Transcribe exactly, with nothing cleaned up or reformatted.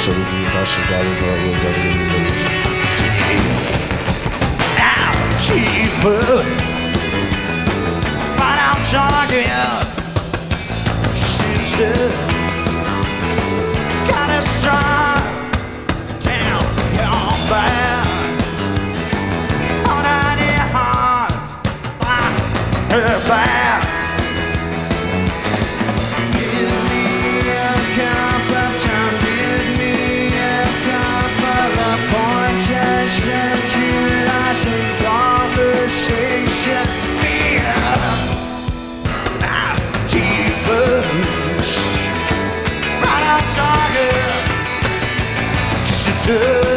So we can crush the guy before we go to the news. Now, cheaper. But I'm talking, sister. Kinda strong. Damn, you're bad. On any heart, her bad. Give me a cup of time. Give me a couple of pointers. Spend two nights in conversation. Me up. Right, I'm talking. Just a